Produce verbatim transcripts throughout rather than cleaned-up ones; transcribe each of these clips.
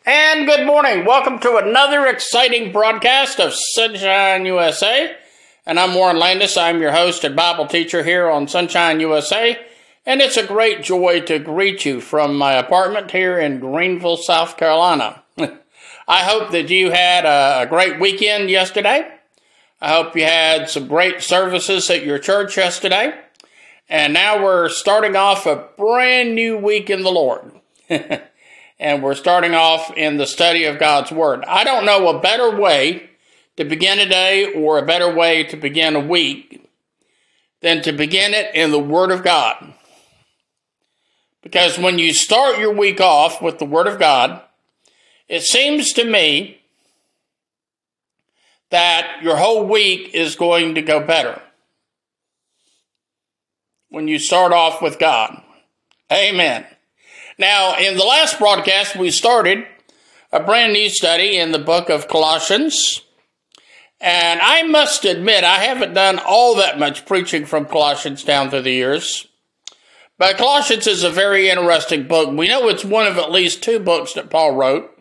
And good morning. Welcome to another exciting broadcast of Sunshine U S A. And I'm Warren Landis. I'm your host and Bible teacher here on Sunshine U S A. And it's a great joy to greet you from my apartment here in Greenville, South Carolina. I hope that you had a great weekend yesterday. I hope you had some great services at your church yesterday. And now we're starting off a brand new week in the Lord. And we're starting off in the study of God's Word. I don't know a better way to begin a day or a better way to begin a week than to begin it in the Word of God. Because when you start your week off with the Word of God, it seems to me that your whole week is going to go better when you start off with God. Amen. Now, in the last broadcast, we started a brand new study in the book of Colossians. And I must admit, I haven't done all that much preaching from Colossians down through the years. But Colossians is a very interesting book. We know it's one of at least two books that Paul wrote,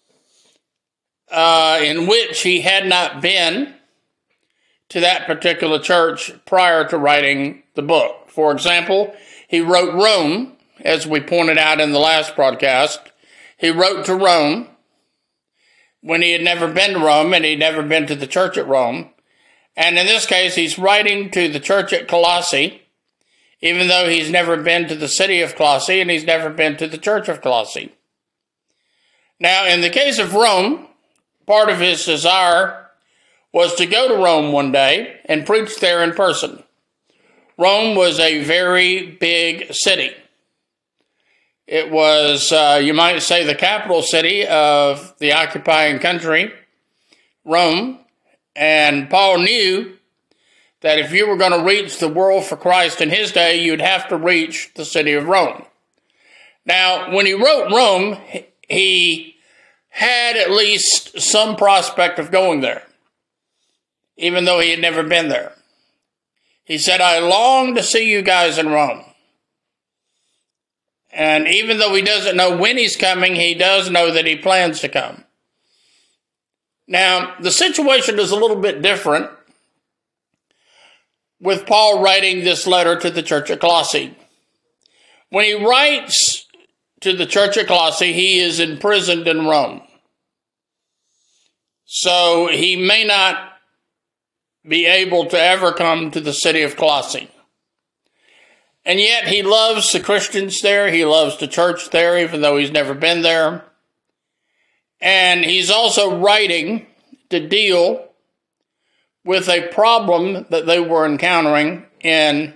uh, in which he had not been to that particular church prior to writing the book. For example, he wrote Rome. As we pointed out in the last broadcast, he wrote to Rome when he had never been to Rome and he'd never been to the church at Rome. And in this case, he's writing to the church at Colossae, even though he's never been to the city of Colossae and he's never been to the church of Colossae. Now, in the case of Rome, part of his desire was to go to Rome one day and preach there in person. Rome was a very big city. It was, uh, you might say, the capital city of the occupying country, Rome. And Paul knew that if you were going to reach the world for Christ in his day, you'd have to reach the city of Rome. Now, when he wrote Rome, he had at least some prospect of going there, even though he had never been there. He said, I long to see you guys in Rome. And even though he doesn't know when he's coming, he does know that he plans to come. Now, the situation is a little bit different with Paul writing this letter to the church at Colossae. When he writes to the church at Colossae, he is imprisoned in Rome. So he may not be able to ever come to the city of Colossae. And yet he loves the Christians there. He loves the church there, even though he's never been there. And he's also writing to deal with a problem that they were encountering in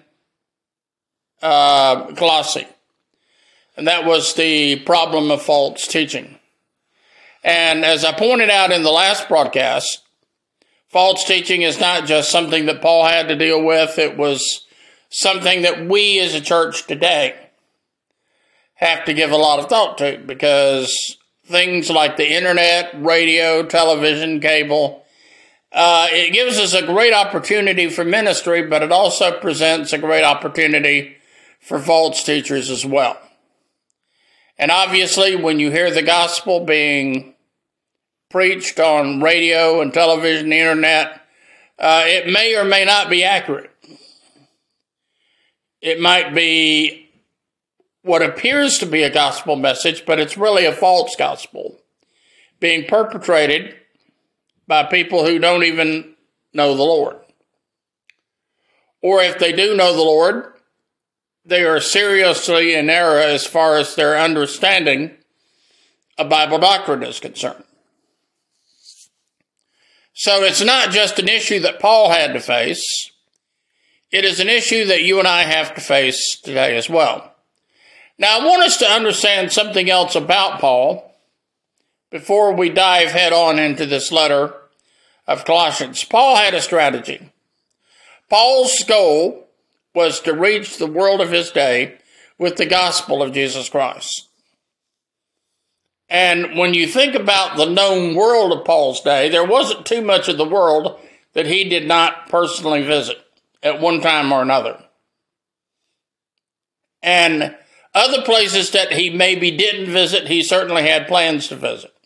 uh, Colossae. And that was the problem of false teaching. And as I pointed out in the last broadcast, false teaching is not just something that Paul had to deal with. It was something that we as a church today have to give a lot of thought to, because things like the internet, radio, television, cable, uh, it gives us a great opportunity for ministry, but it also presents a great opportunity for false teachers as well. And obviously, when you hear the gospel being preached on radio and television, the internet, uh, it may or may not be accurate. It might be what appears to be a gospel message, but it's really a false gospel being perpetrated by people who don't even know the Lord. Or if they do know the Lord, they are seriously in error as far as their understanding of Bible doctrine is concerned. So it's not just an issue that Paul had to face. It is an issue that you and I have to face today as well. Now, I want us to understand something else about Paul before we dive head on into this letter of Colossians. Paul had a strategy. Paul's goal was to reach the world of his day with the gospel of Jesus Christ. And when you think about the known world of Paul's day, there wasn't too much of the world that he did not personally visit at one time or another. And other places that he maybe didn't visit, he certainly had plans to visit.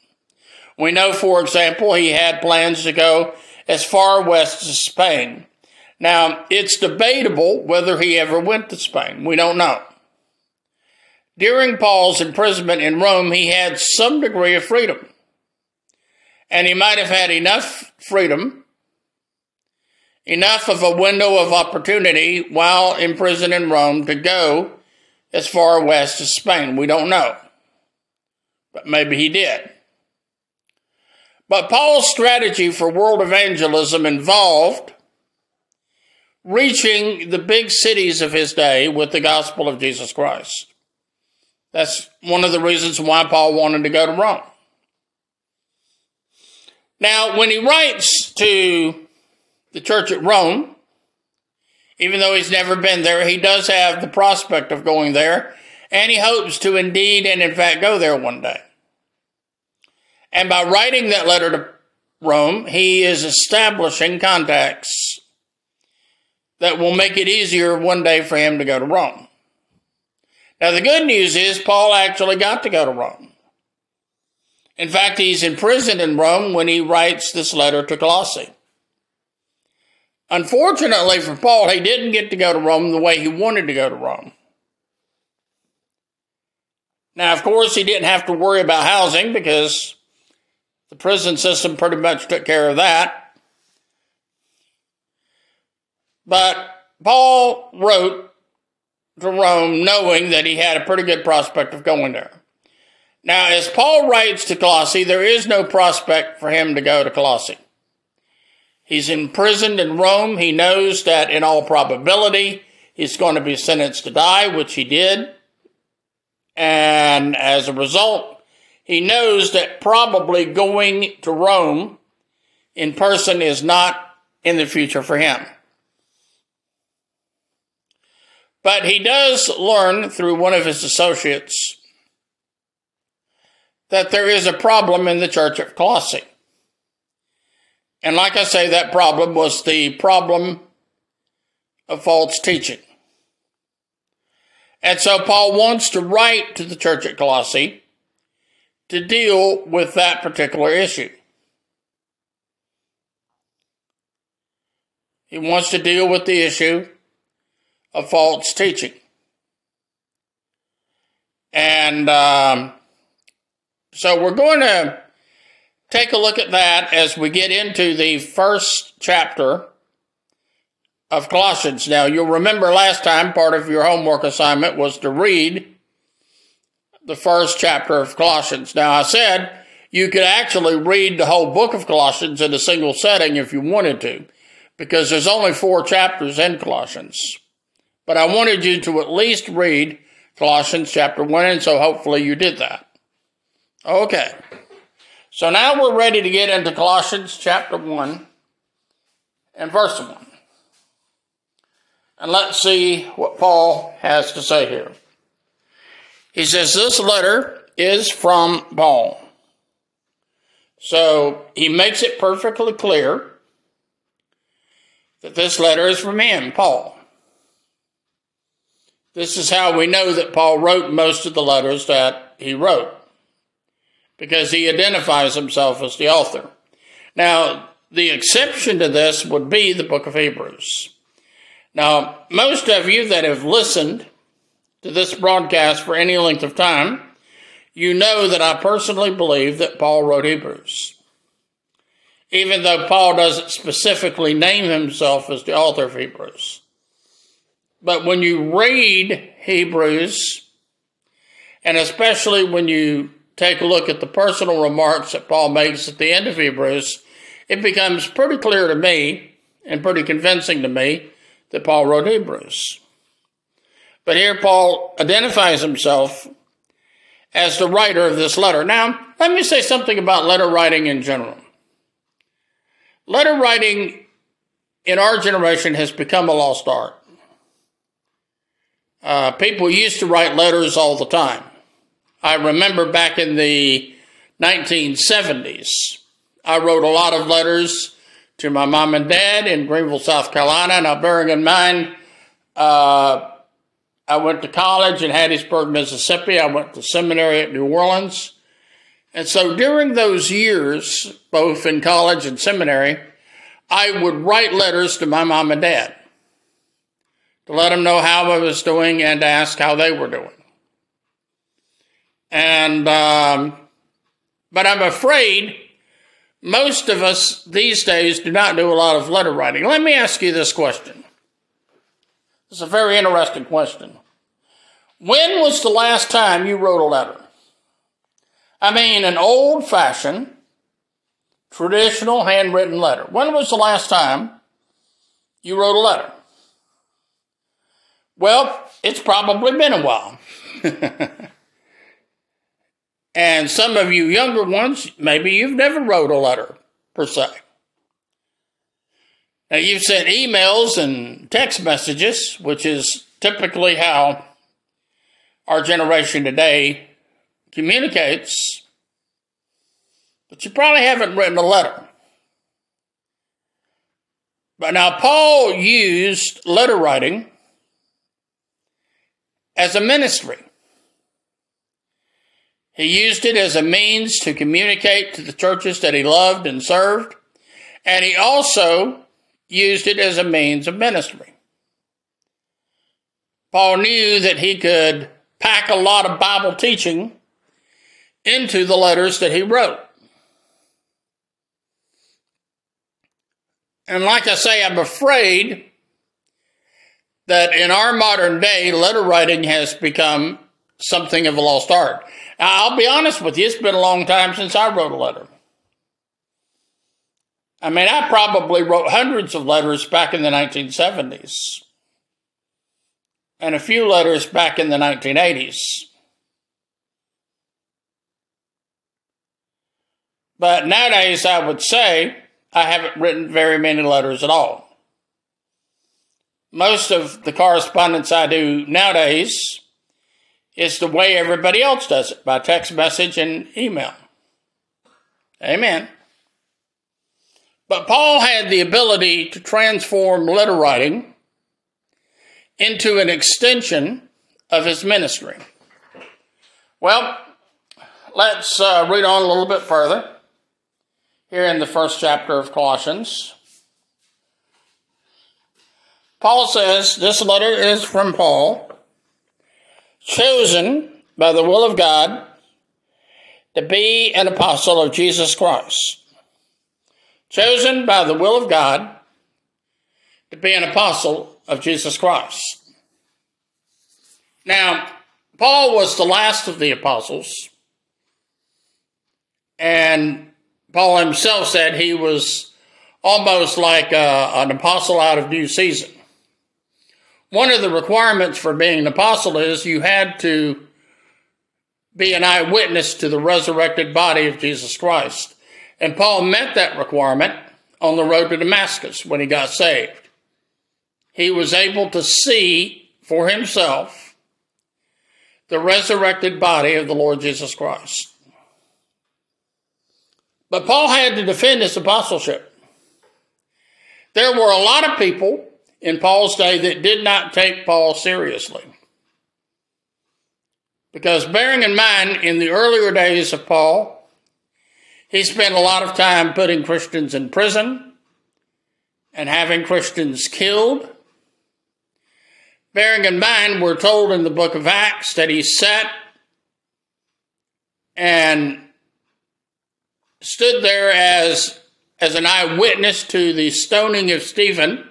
We know, for example, he had plans to go as far west as Spain. Now, it's debatable whether he ever went to Spain. We don't know. During Paul's imprisonment in Rome, he had some degree of freedom. And he might have had enough freedom, enough of a window of opportunity while in prison in Rome to go as far west as Spain. We don't know. But maybe he did. But Paul's strategy for world evangelism involved reaching the big cities of his day with the gospel of Jesus Christ. That's one of the reasons why Paul wanted to go to Rome. Now, when he writes to the church at Rome, even though he's never been there, he does have the prospect of going there, and he hopes to indeed and in fact go there one day. And by writing that letter to Rome, he is establishing contacts that will make it easier one day for him to go to Rome. Now, the good news is Paul actually got to go to Rome. In fact, he's imprisoned in Rome when he writes this letter to Colossae. Unfortunately for Paul, he didn't get to go to Rome the way he wanted to go to Rome. Now, of course, he didn't have to worry about housing because the prison system pretty much took care of that. But Paul wrote to Rome knowing that he had a pretty good prospect of going there. Now, as Paul writes to Colossae, there is no prospect for him to go to Colossae. He's imprisoned in Rome. He knows that in all probability he's going to be sentenced to die, which he did. And as a result, he knows that probably going to Rome in person is not in the future for him. But he does learn through one of his associates that there is a problem in the church of Colossae. And like I say, that problem was the problem of false teaching. And so Paul wants to write to the church at Colossae to deal with that particular issue. He wants to deal with the issue of false teaching. And um, so we're going to take a look at that as we get into the first chapter of Colossians. Now, you'll remember last time part of your homework assignment was to read the first chapter of Colossians. Now, I said you could actually read the whole book of Colossians in a single setting if you wanted to, because there's only four chapters in Colossians. But I wanted you to at least read Colossians chapter one, and so hopefully you did that. Okay. So now we're ready to get into Colossians chapter one and verse one. And let's see what Paul has to say here. He says, this letter is from Paul. So he makes it perfectly clear that this letter is from him, Paul. This is how we know that Paul wrote most of the letters that he wrote, because he identifies himself as the author. Now, the exception to this would be the book of Hebrews. Now, most of you that have listened to this broadcast for any length of time, you know that I personally believe that Paul wrote Hebrews, even though Paul doesn't specifically name himself as the author of Hebrews. But when you read Hebrews, and especially when you take a look at the personal remarks that Paul makes at the end of Hebrews, it becomes pretty clear to me and pretty convincing to me that Paul wrote Hebrews. But here Paul identifies himself as the writer of this letter. Now, let me say something about letter writing in general. Letter writing in our generation has become a lost art. Uh, people used to write letters all the time. I remember back in the nineteen seventies, I wrote a lot of letters to my mom and dad in Greenville, South Carolina. Now, bearing in mind, uh, I went to college in Hattiesburg, Mississippi. I went to seminary at New Orleans. And so during those years, both in college and seminary, I would write letters to my mom and dad to let them know how I was doing and to ask how they were doing. And, um, but I'm afraid most of us these days do not do a lot of letter writing. Let me ask you this question. It's a very interesting question. When was the last time you wrote a letter? I mean, an old-fashioned, traditional handwritten letter. When was the last time you wrote a letter? Well, it's probably been a while. And some of you younger ones, maybe you've never wrote a letter, per se. Now, you've sent emails and text messages, which is typically how our generation today communicates, but you probably haven't written a letter. But now, Paul used letter writing as a ministry. He used it as a means to communicate to the churches that he loved and served, and he also used it as a means of ministry. Paul knew that he could pack a lot of Bible teaching into the letters that he wrote. And like I say, I'm afraid that in our modern day, letter writing has become something of a lost art. Now, I'll be honest with you, it's been a long time since I wrote a letter. I mean, I probably wrote hundreds of letters back in the nineteen seventies and a few letters back in the nineteen eighties. But nowadays, I would say I haven't written very many letters at all. Most of the correspondence I do nowadays is the way everybody else does it, by text message and email. Amen. But Paul had the ability to transform letter writing into an extension of his ministry. Well, let's uh, read on a little bit further here in the first chapter of Colossians. Paul says, this letter is from Paul, chosen by the will of God to be an apostle of Jesus Christ. Chosen by the will of God to be an apostle of Jesus Christ. Now, Paul was the last of the apostles, and Paul himself said he was almost like a, an apostle out of due season. One of the requirements for being an apostle is you had to be an eyewitness to the resurrected body of Jesus Christ. And Paul met that requirement on the road to Damascus when he got saved. He was able to see for himself the resurrected body of the Lord Jesus Christ. But Paul had to defend his apostleship. There were a lot of people in Paul's day that did not take Paul seriously. Because bearing in mind, in the earlier days of Paul, he spent a lot of time putting Christians in prison and having Christians killed. Bearing in mind, we're told in the book of Acts that he sat and stood there as, as an eyewitness to the stoning of Stephen.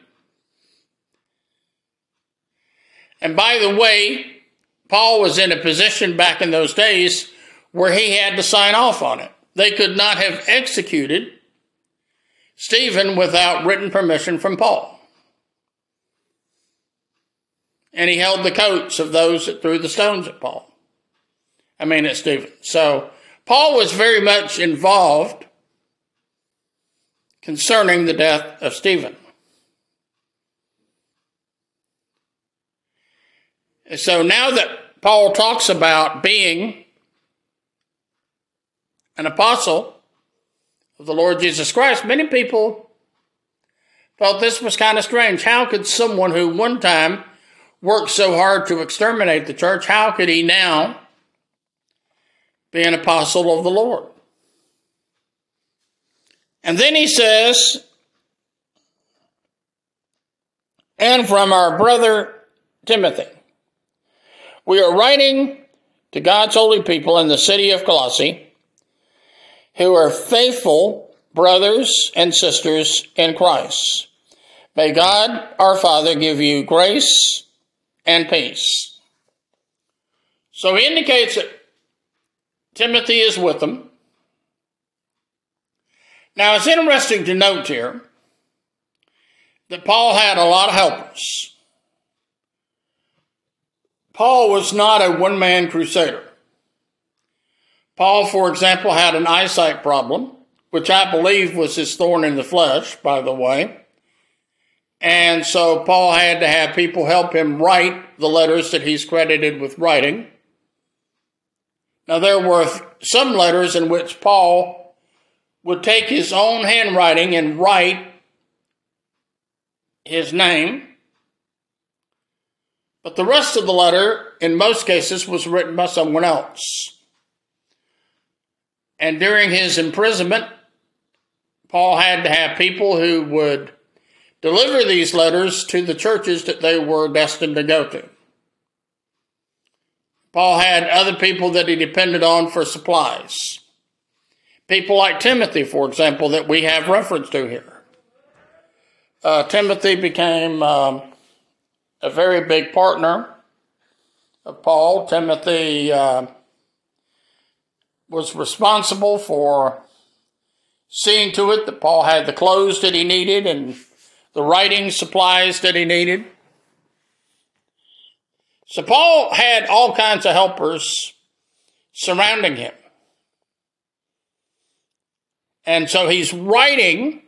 And by the way, Paul was in a position back in those days where he had to sign off on it. They could not have executed Stephen without written permission from Paul. And he held the coats of those that threw the stones at Paul. I mean, at Stephen. So Paul was very much involved concerning the death of Stephen. So now that Paul talks about being an apostle of the Lord Jesus Christ, many people felt this was kind of strange. How could someone who one time worked so hard to exterminate the church, how could he now be an apostle of the Lord. And then he says, and from our brother Timothy, we are writing to God's holy people in the city of Colossae, who are faithful brothers and sisters in Christ. May God our Father give you grace and peace. So he indicates that Timothy is with them. Now it's interesting to note here that Paul had a lot of helpers. Paul was not a one-man crusader. Paul, for example, had an eyesight problem, which I believe was his thorn in the flesh, by the way. And so Paul had to have people help him write the letters that he's credited with writing. Now, there were some letters in which Paul would take his own handwriting and write his name. But the rest of the letter, in most cases, was written by someone else. And during his imprisonment, Paul had to have people who would deliver these letters to the churches that they were destined to go to. Paul had other people that he depended on for supplies. People like Timothy, for example, that we have reference to here. Uh, Timothy became um, a very big partner of Paul. Timothy uh, was responsible for seeing to it that Paul had the clothes that he needed and the writing supplies that he needed. So Paul had all kinds of helpers surrounding him. And so he's writing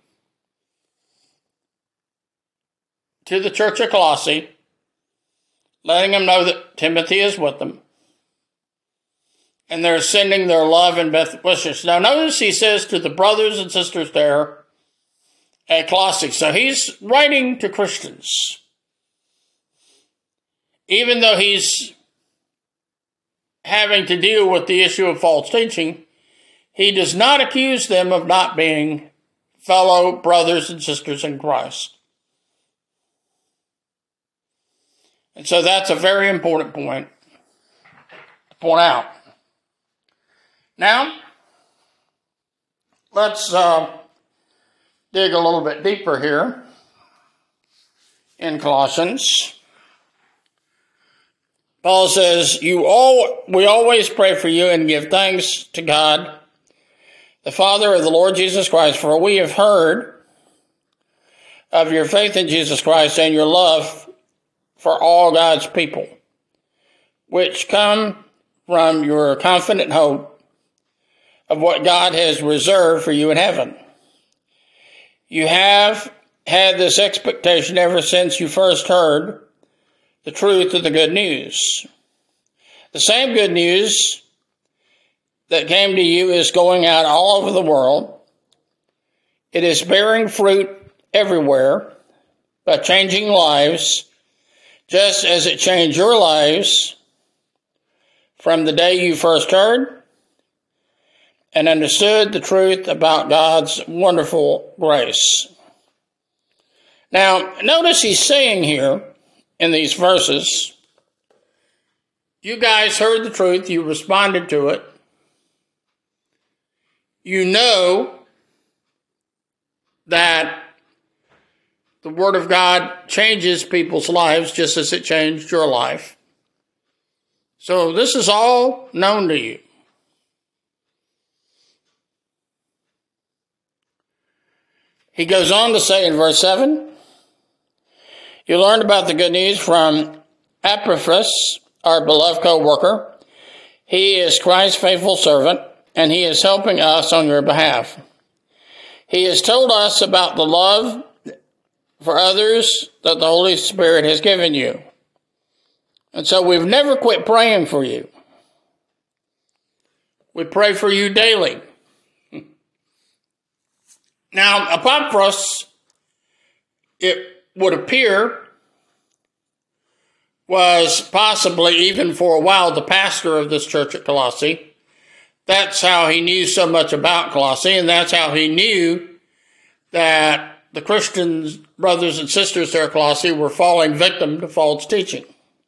to the church of Colossae, letting them know that Timothy is with them. And they're sending their love and best wishes. Now notice he says to the brothers and sisters there at Colossae. So he's writing to Christians. Even though he's having to deal with the issue of false teaching, he does not accuse them of not being fellow brothers and sisters in Christ. And so that's a very important point to point out. Now, let's uh, dig a little bit deeper here in Colossians. Paul says, "You all, we always pray for you and give thanks to God, the Father of the Lord Jesus Christ, for we have heard of your faith in Jesus Christ and your love for all God's people, which come from your confident hope of what God has reserved for you in heaven. You have had this expectation ever since you first heard the truth of the good news. The same good news that came to you is going out all over the world. It is bearing fruit everywhere by changing lives, just as it changed your lives from the day you first heard and understood the truth about God's wonderful grace." Now, notice he's saying here in these verses, you guys heard the truth, you responded to it. You know that the Word of God changes people's lives just as it changed your life. So this is all known to you. He goes on to say in verse seven, you learned about the good news from Epaphras, our beloved co-worker. He is Christ's faithful servant, and he is helping us on your behalf. He has told us about the love for others that the Holy Spirit has given you. And so we've never quit praying for you. We pray for you daily. Now, Epaphras, it would appear, was possibly even for a while the pastor of this church at Colossae. that's how he knew so much about Colossae, and that's how he knew that the Christians, brothers and sisters there at Colossae, were falling victim to false teaching.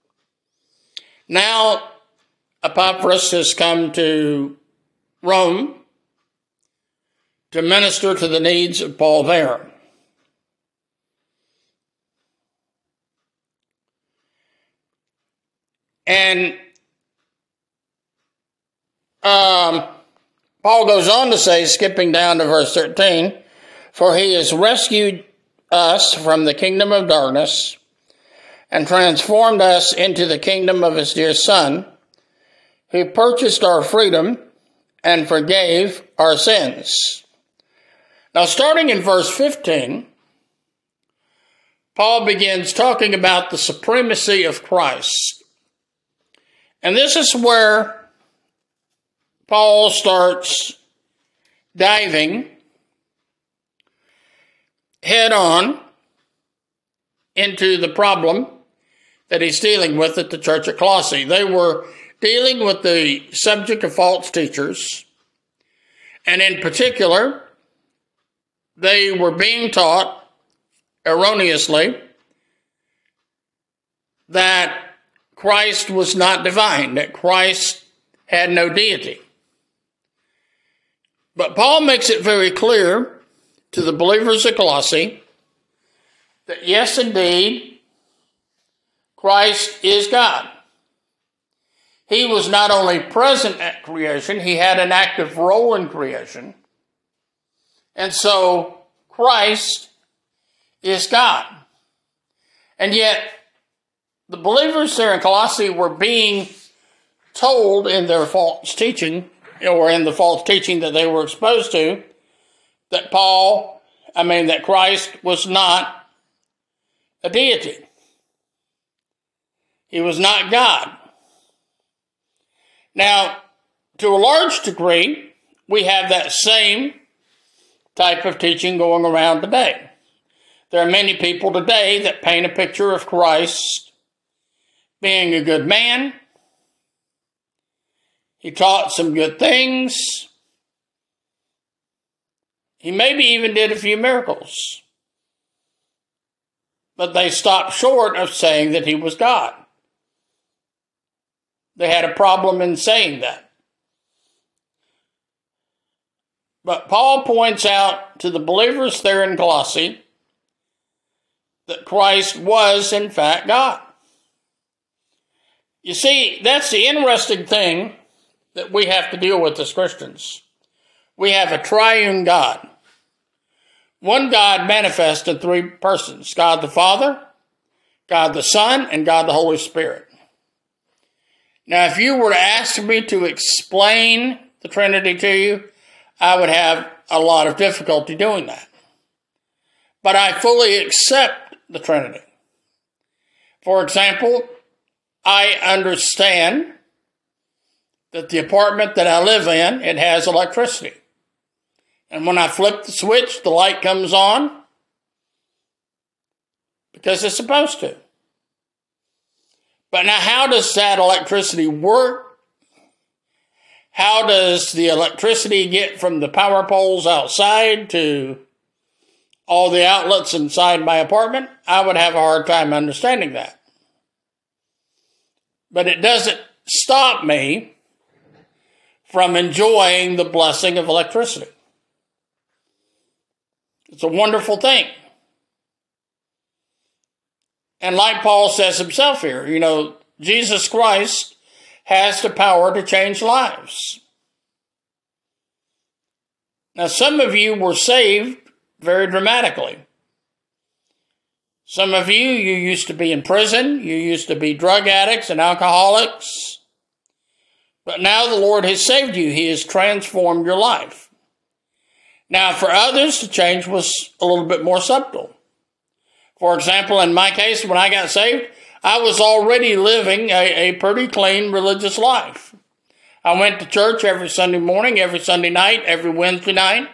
Now, Epaphras has come to Rome to minister to the needs of Paul there. And um, Paul goes on to say, skipping down to verse thirteen, for he has rescued us from the kingdom of darkness and transformed us into the kingdom of his dear Son, who purchased our freedom and forgave our sins. Now, starting in verse fifteen, Paul begins talking about the supremacy of Christ. And this is where Paul starts diving head on into the problem that he's dealing with at the church at Colossae. They were dealing with the subject of false teachers, and in particular, they were being taught erroneously that Christ was not divine, that Christ had no deity. But Paul makes it very clear to the believers at Colossae that yes, indeed, Christ is God. He was not only present at creation, he had an active role in creation. And so Christ is God. And yet, the believers there in Colossae were being told in their false teaching, or in the false teaching that they were exposed to, that Paul, I mean, that Christ was not a deity. He was not God. Now, to a large degree, we have that same type of teaching going around today. There are many people today that paint a picture of Christ being a good man. He taught some good things. He maybe even did a few miracles. But they stopped short of saying that he was God. They had a problem in saying that. But Paul points out to the believers there in Colossae that Christ was, in fact, God. You see, that's the interesting thing that we have to deal with as Christians. We have a triune God. One God manifest in three persons: God the Father, God the Son, and God the Holy Spirit. Now, if you were to ask me to explain the Trinity to you, I would have a lot of difficulty doing that. But I fully accept the Trinity. For example, I understand that the apartment that I live in, it has electricity. And when I flip the switch, the light comes on because it's supposed to. But now, how does that electricity work? How does the electricity get from the power poles outside to all the outlets inside my apartment? I would have a hard time understanding that. But it doesn't stop me from enjoying the blessing of electricity. It's a wonderful thing. And like Paul says himself here, you know, Jesus Christ has the power to change lives. Now, some of you were saved very dramatically. Some of you, you used to be in prison. You used to be drug addicts and alcoholics. But now the Lord has saved you. He has transformed your life. Now, for others, the change was a little bit more subtle. For example, in my case, when I got saved, I was already living a, a pretty clean religious life. I went to church every Sunday morning, every Sunday night, every Wednesday night.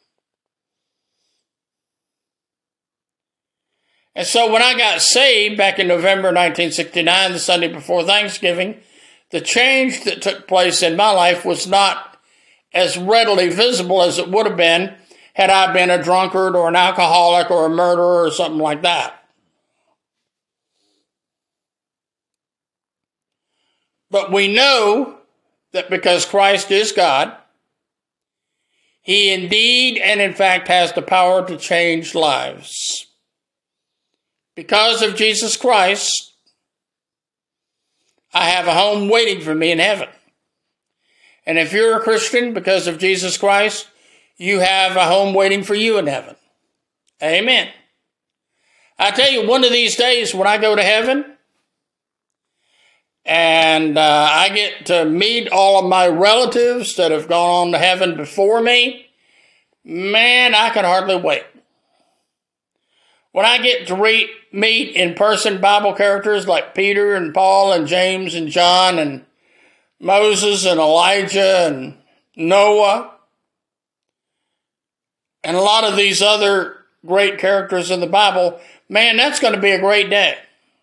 And so when I got saved back in November nineteen sixty-nine, the Sunday before Thanksgiving, the change that took place in my life was not as readily visible as it would have been had I been a drunkard or an alcoholic or a murderer or something like that. But we know that because Christ is God, he indeed and in fact has the power to change lives. Because of Jesus Christ, I have a home waiting for me in heaven. And if you're a Christian, because of Jesus Christ, you have a home waiting for you in heaven. Amen. I tell you, one of these days when I go to heaven, and uh, I get to meet all of my relatives that have gone on to heaven before me, man, I can hardly wait. When I get to re- meet in person Bible characters like Peter and Paul and James and John and Moses and Elijah and Noah and a lot of these other great characters in the Bible, man, that's going to be a great day.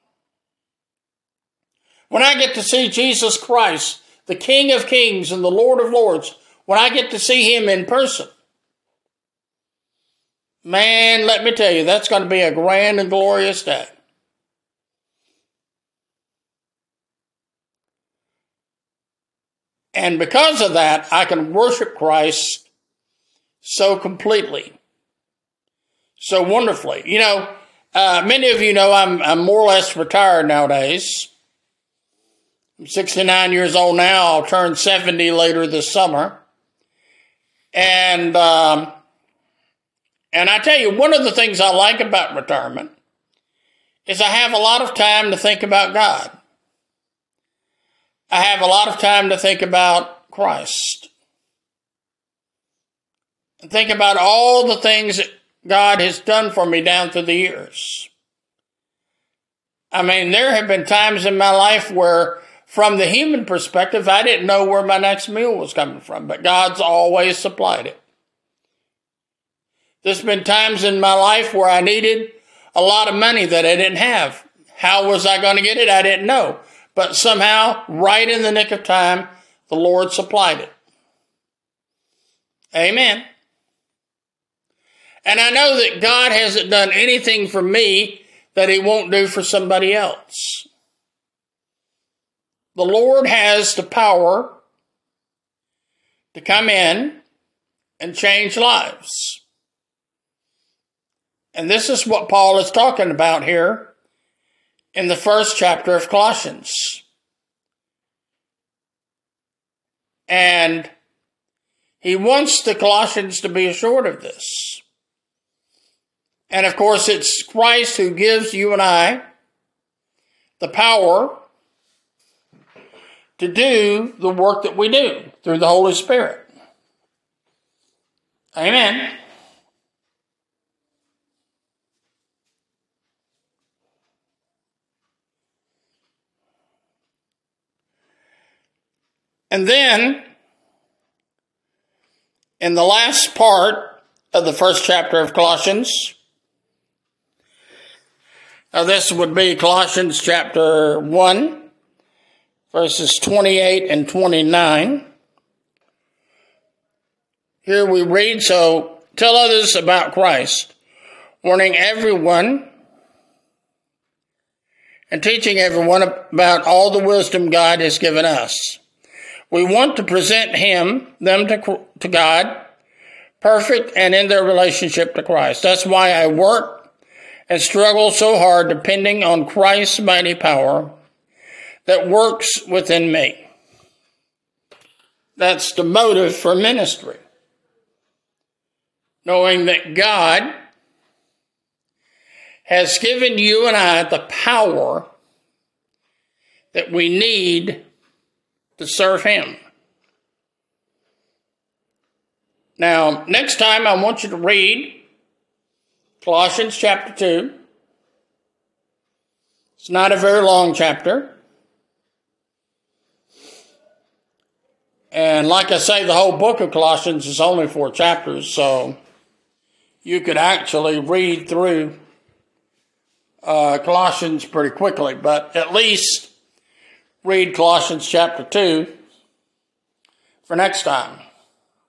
When I get to see Jesus Christ, the King of Kings and the Lord of Lords, when I get to see him in person, man, let me tell you, that's going to be a grand and glorious day. And because of that, I can worship Christ so completely, so wonderfully. You know, uh, many of you know I'm, I'm more or less retired nowadays. I'm sixty-nine years old now. I'll turn seventy later this summer. And um, and I tell you, one of the things I like about retirement is I have a lot of time to think about God. I have a lot of time to think about Christ. And think about all the things that God has done for me down through the years. I mean, there have been times in my life where, from the human perspective, I didn't know where my next meal was coming from, but God's always supplied it. There's been times in my life where I needed a lot of money that I didn't have. How was I going to get it? I didn't know. But somehow, right in the nick of time, the Lord supplied it. Amen. And I know that God hasn't done anything for me that he won't do for somebody else. The Lord has the power to come in and change lives. And this is what Paul is talking about here in the first chapter of Colossians. And he wants the Colossians to be assured of this. And of course, it's Christ who gives you and I the power to do the work that we do through the Holy Spirit. Amen. And then, in the last part of the first chapter of Colossians, now this would be Colossians chapter one, verses twenty-eight and twenty-nine. Here we read, so tell others about Christ, warning everyone and teaching everyone about all the wisdom God has given us. We want to present him, them to, to God, perfect and in their relationship to Christ. That's why I work and struggle so hard, depending on Christ's mighty power that works within me. That's the motive for ministry. Knowing that God has given you and I the power that we need to serve him. Now, next time I want you to read Colossians chapter two. It's not a very long chapter. And like I say, the whole book of Colossians is only four chapters, so you could actually read through uh, Colossians pretty quickly, but at least read Colossians chapter two for next time.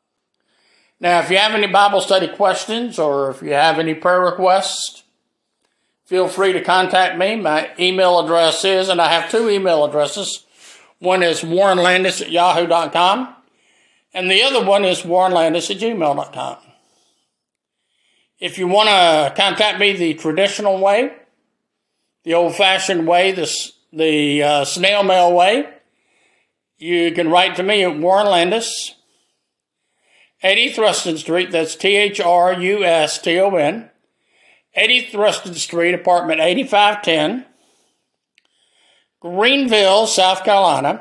Now, if you have any Bible study questions or if you have any prayer requests, feel free to contact me. My email address is, and I have two email addresses. One is warren landis at yahoo dot com, and the other one is warren landis at gmail dot com. If you want to contact me the traditional way, the old-fashioned way, the, the uh, snail mail way, you can write to me at Warren Landis, eighty Thruston Street, that's T H R U S T O N, eighty Thruston Street, apartment eighty-five ten, Greenville, South Carolina,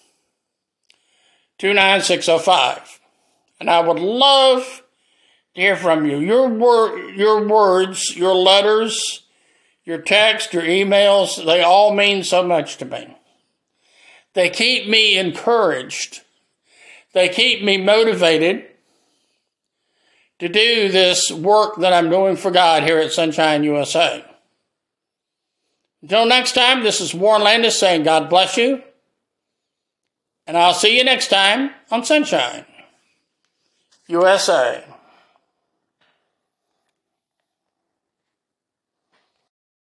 two nine six oh five. And I would love to hear from you. Your wor- your words, your letters, your text, your emails, they all mean so much to me. They keep me encouraged. They keep me motivated to do this work that I'm doing for God here at Sunshine U S A. Until next time, this is Warren Landis saying God bless you. And I'll see you next time on Sunshine U S A.